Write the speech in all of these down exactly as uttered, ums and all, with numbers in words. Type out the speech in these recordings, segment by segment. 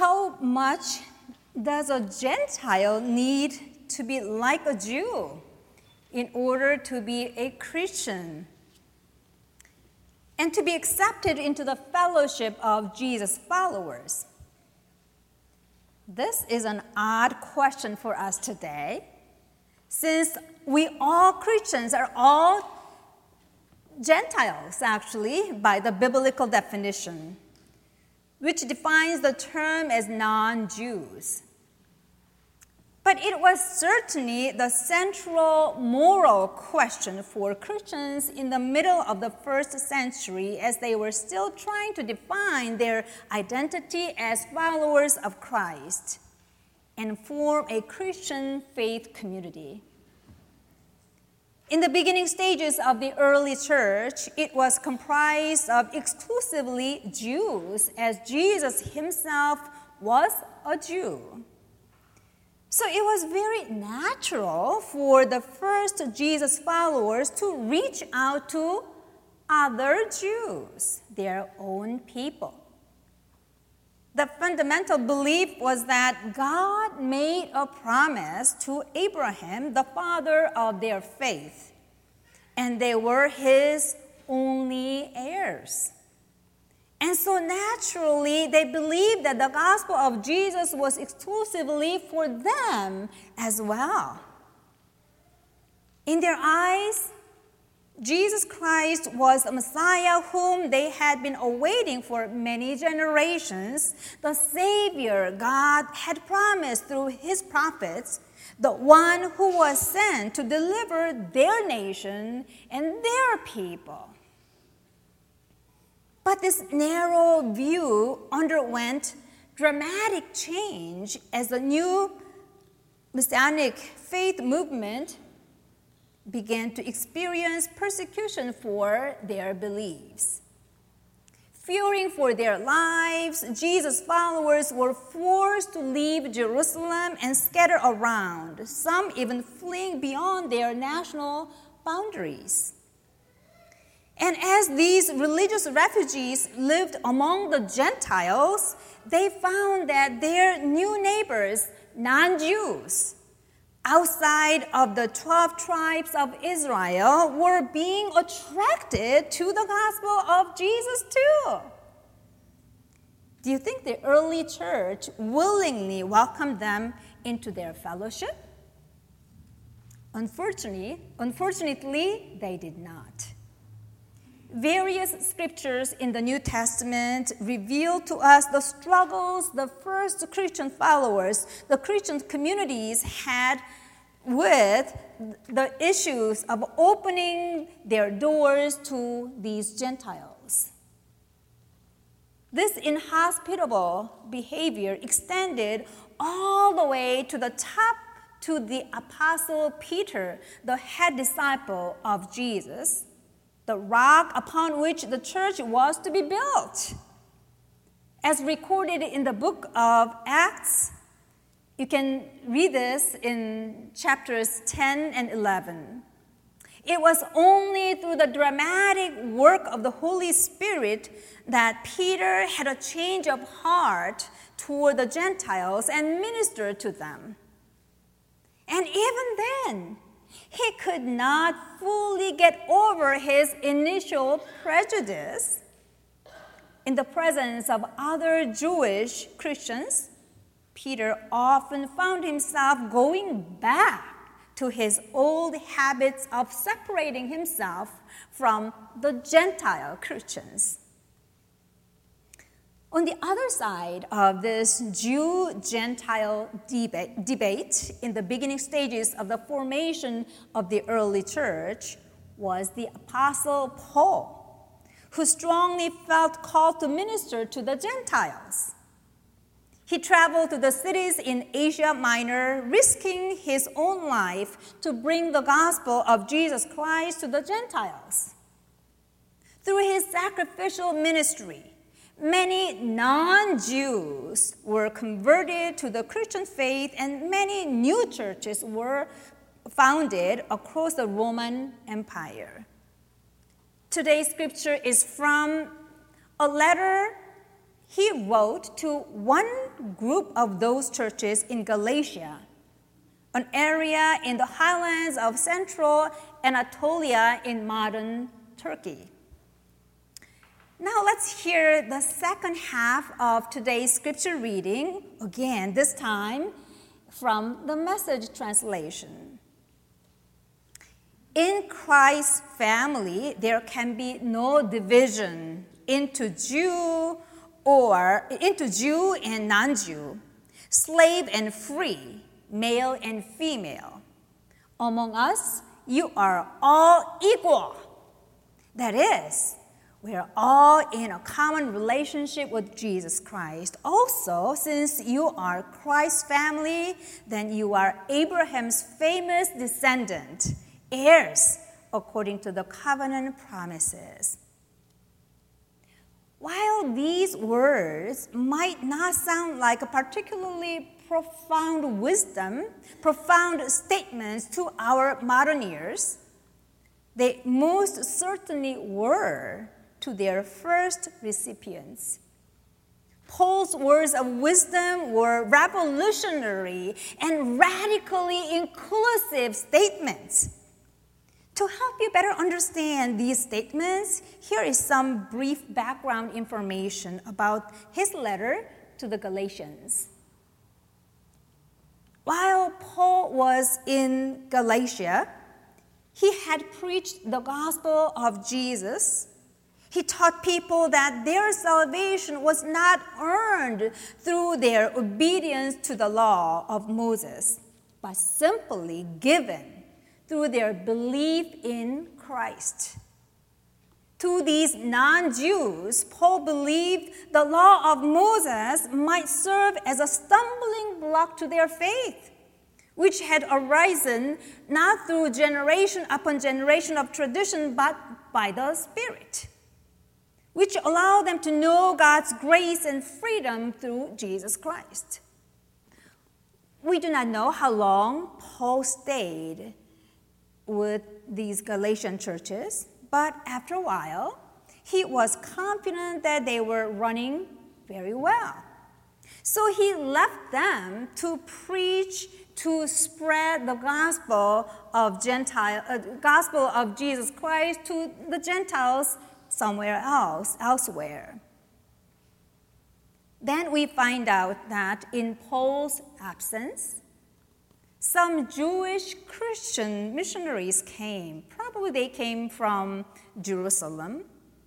how much does a Gentile need to be like a Jew in order to be a Christian and to be accepted into the fellowship of Jesus' followers? This is an odd question for us today, since we all Christians are all Gentiles, actually, by the biblical definition, which defines the term as non-Jews. But it was certainly the central moral question for Christians in the middle of the first century as they were still trying to define their identity as followers of Christ and form a Christian faith community. In the beginning stages of the early church, it was comprised of exclusively Jews, as Jesus himself was a Jew. So it was very natural for the first Jesus followers to reach out to other Jews, their own people. The fundamental belief was that God made a promise to Abraham, the father of their faith, and they were his only heirs. And so naturally, they believed that the gospel of Jesus was exclusively for them as well. In their eyes, Jesus Christ was the Messiah whom they had been awaiting for many generations, the Savior God had promised through his prophets, the one who was sent to deliver their nation and their people. But this narrow view underwent dramatic change as the new Messianic faith movement began to experience persecution for their beliefs. Fearing for their lives, Jesus' followers were forced to leave Jerusalem and scatter around, some even fleeing beyond their national boundaries. And as these religious refugees lived among the Gentiles, they found that their new neighbors, non-Jews, outside of the twelve tribes of Israel, were being attracted to the gospel of Jesus too. Do you think the early church willingly welcomed them into their fellowship? Unfortunately, unfortunately, they did not. Various scriptures in the New Testament reveal to us the struggles the first Christian followers, the Christian communities had with the issues of opening their doors to these Gentiles. This inhospitable behavior extended all the way to the top to the Apostle Peter, the head disciple of Jesus, the rock upon which the church was to be built. As recorded in the book of Acts, you can read this in chapters ten and eleven. It was only through the dramatic work of the Holy Spirit that Peter had a change of heart toward the Gentiles and ministered to them. And even then, he could not fully get over his initial prejudice. In the presence of other Jewish Christians, Peter often found himself going back to his old habits of separating himself from the Gentile Christians. On the other side of this Jew-Gentile debate, debate in the beginning stages of the formation of the early church was the Apostle Paul, who strongly felt called to minister to the Gentiles. He traveled to the cities in Asia Minor, risking his own life to bring the gospel of Jesus Christ to the Gentiles. Through his sacrificial ministry, many non-Jews were converted to the Christian faith, and many new churches were founded across the Roman Empire. Today's scripture is from a letter he wrote to one group of those churches in Galatia, an area in the highlands of central Anatolia in modern Turkey. Now let's hear the second half of today's scripture reading, again, this time from the Message translation. In Christ's family, there can be no division into Jew or into Jew and non-Jew, slave and free, male and female. Among us, you are all equal. That is, we are all in a common relationship with Jesus Christ. Also, since you are Christ's family, then you are Abraham's famous descendant, heirs according to the covenant promises. While these words might not sound like a particularly profound wisdom, profound statements to our modern ears, they most certainly were to their first recipients. Paul's words of wisdom were revolutionary and radically inclusive statements. To help you better understand these statements, here is some brief background information about his letter to the Galatians. While Paul was in Galatia, he had preached the gospel of Jesus. He taught people that their salvation was not earned through their obedience to the law of Moses, but simply given through their belief in Christ. To these non-Jews, Paul believed the law of Moses might serve as a stumbling block to their faith, which had arisen not through generation upon generation of tradition, but by the Spirit, which allowed them to know God's grace and freedom through Jesus Christ. We do not know how long Paul stayed with these Galatian churches, but after a while, he was confident that they were running very well. So he left them to preach, to spread the gospel of Gentile, uh, gospel of Jesus Christ to the Gentiles somewhere else, elsewhere. Then we find out that in Paul's absence, some Jewish Christian missionaries came. Probably they came from Jerusalem.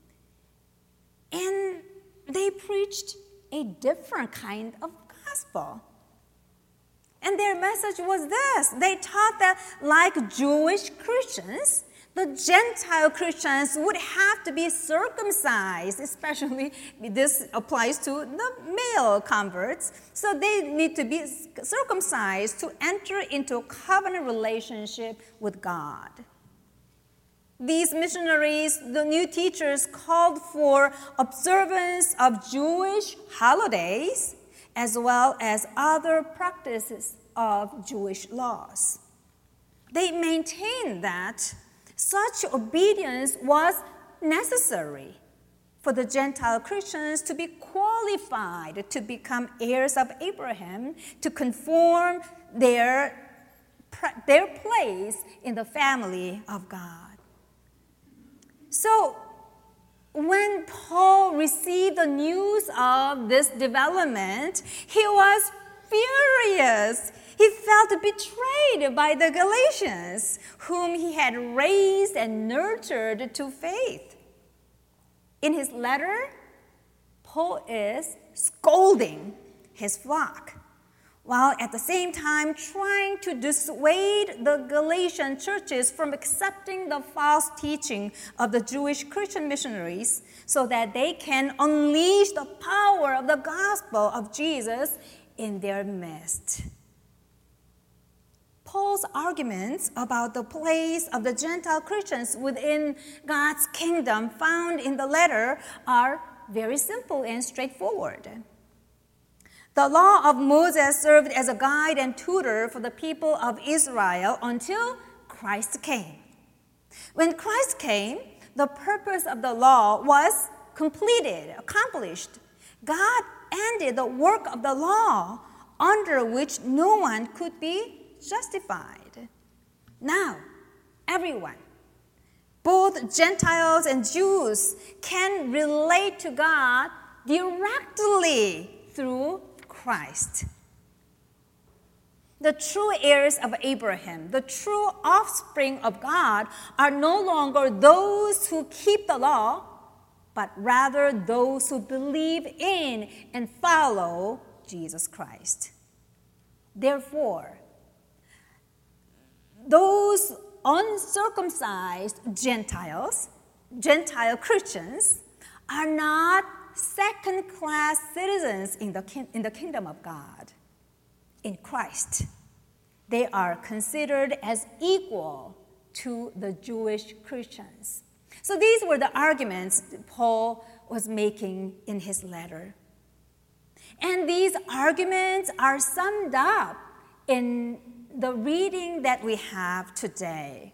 And they preached a different kind of gospel. And their message was this. They taught that like Jewish Christians, the Gentile Christians would have to be circumcised, especially this applies to the male converts. So they need to be circumcised to enter into a covenant relationship with God. These missionaries, the new teachers, called for observance of Jewish holidays as well as other practices of Jewish laws. They maintained that such obedience was necessary for the Gentile Christians to be qualified to become heirs of Abraham, to conform their, their place in the family of God. So, when Paul received the news of this development, he was furious. He felt betrayed by the Galatians, whom he had raised and nurtured to faith. In his letter, Paul is scolding his flock, while at the same time trying to dissuade the Galatian churches from accepting the false teaching of the Jewish Christian missionaries so that they can unleash the power of the gospel of Jesus in their midst. Paul's arguments about the place of the Gentile Christians within God's kingdom found in the letter are very simple and straightforward. The law of Moses served as a guide and tutor for the people of Israel until Christ came. When Christ came, the purpose of the law was completed, accomplished. God ended the work of the law under which no one could be justified. Now, everyone, both Gentiles and Jews, can relate to God directly through Christ. The true heirs of Abraham, the true offspring of God, are no longer those who keep the law, but rather those who believe in and follow Jesus Christ. Therefore, those uncircumcised Gentiles, Gentile Christians, are not second-class citizens in the, in the kingdom of God. In Christ, they are considered as equal to the Jewish Christians. So these were the arguments Paul was making in his letter. And these arguments are summed up in the reading that we have today,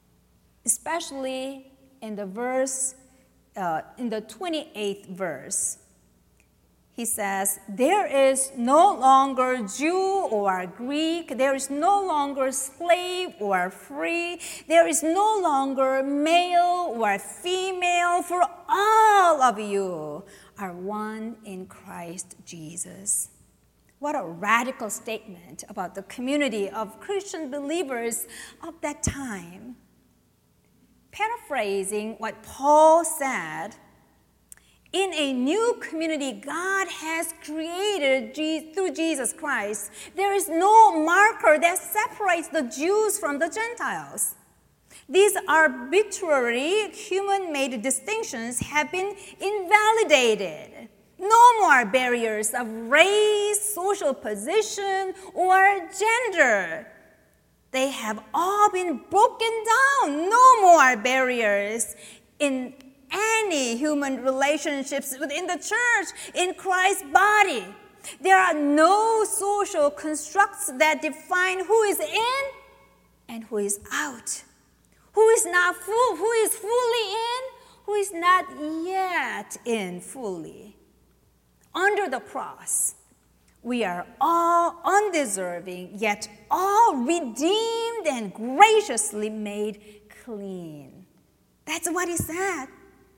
especially in the verse, uh, in the twenty-eighth verse. He says, there is no longer Jew or Greek. There is no longer slave or free. There is no longer male or female, for all of you are one in Christ Jesus. What a radical statement about the community of Christian believers of that time. Paraphrasing what Paul said, in a new community God has created through Jesus Christ, there is no marker that separates the Jews from the Gentiles. These arbitrary human-made distinctions have been invalidated. No more barriers of race, social position, or gender. They have all been broken down. No more barriers in any human relationships within the church, in Christ's body. There are no social constructs that define who is in and who is out, who is not full, who is fully in, who is not yet in fully. Under the cross, we are all undeserving, yet all redeemed and graciously made clean. That's what he said.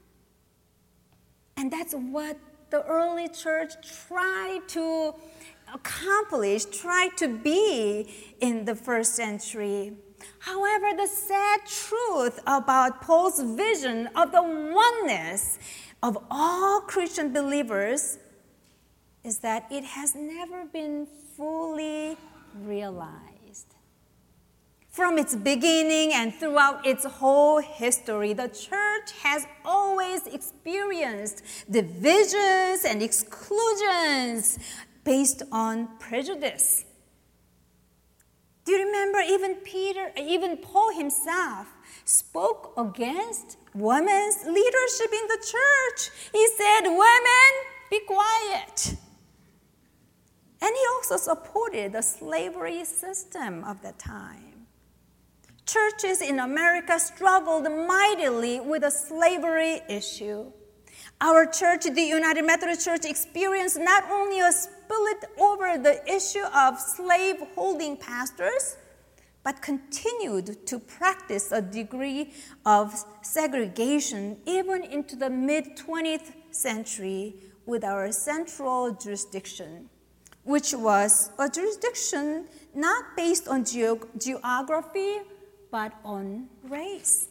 And that's what the early church tried to accomplish, tried to be in the first century. However, the sad truth about Paul's vision of the oneness of all Christian believers is that it has never been fully realized. From its beginning and throughout its whole history, the church has always experienced divisions and exclusions based on prejudice. Do you remember even Peter, even Paul himself spoke against women's leadership in the church? He said, "Women, be quiet." And he also supported the slavery system of the time. Churches in America struggled mightily with the slavery issue. Our church, the United Methodist Church, experienced not only a split over the issue of slave-holding pastors, but continued to practice a degree of segregation even into the mid-twentieth century with our central jurisdiction, which was a jurisdiction not based on geog- geography, but on race.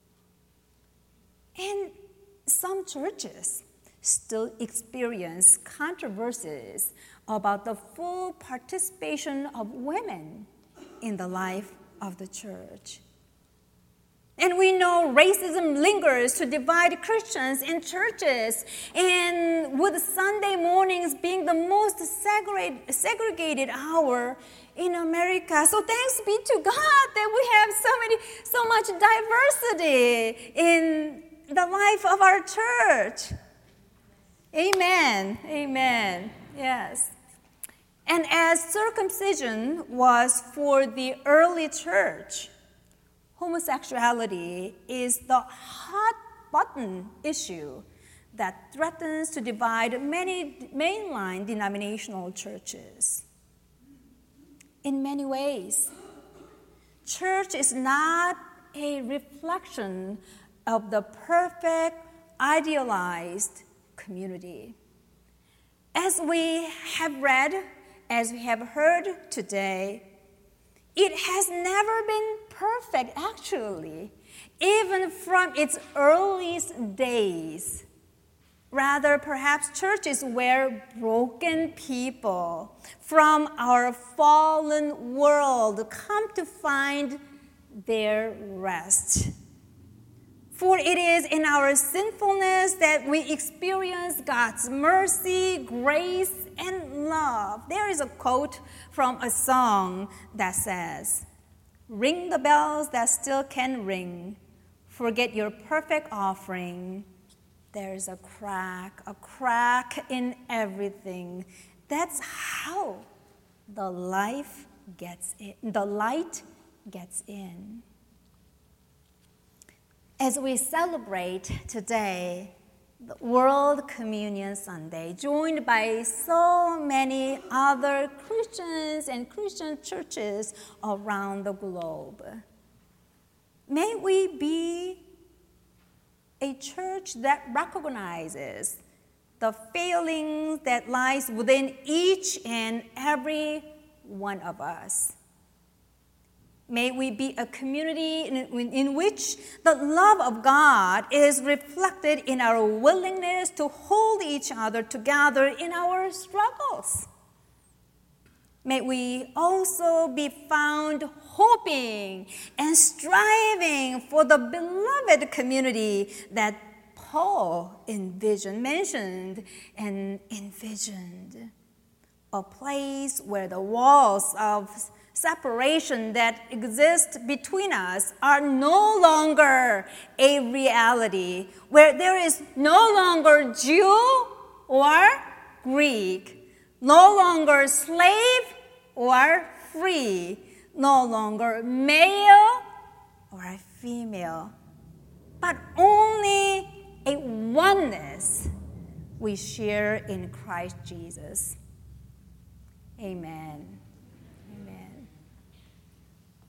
And some churches still experience controversies about the full participation of women in the life of the church. And we know racism lingers to divide Christians in churches, and with Sunday mornings being the most segregated hour in America. So thanks be to God that we have so many, so much diversity in the life of our church. Amen. Amen. Yes. And as circumcision was for the early church, homosexuality is the hot button issue that threatens to divide many mainline denominational churches. In many ways, church is not a reflection of the perfect, idealized community. As we have read, as we have heard today, it has never been perfect, actually, even from its earliest days. Rather, perhaps church is where broken people from our fallen world come to find their rest. For it is in our sinfulness that we experience God's mercy, grace, and love. There is a quote from a song that says, "Ring the bells that still can ring. Forget your perfect offering. There's a crack, a crack in everything." That's how the life gets in, the light gets in. As we celebrate today, the World Communion Sunday, joined by so many other Christians and Christian churches around the globe, may we be a church that recognizes the failings that lies within each and every one of us. May we be a community in, in, in which the love of God is reflected in our willingness to hold each other together in our struggles. May we also be found hoping and striving for the beloved community that Paul envisioned, mentioned and envisioned. A place where the walls of separation that exist between us are no longer a reality, where there is no longer Jew or Greek, no longer slave or free, no longer male or female, but only a oneness we share in Christ Jesus. Amen. Amen.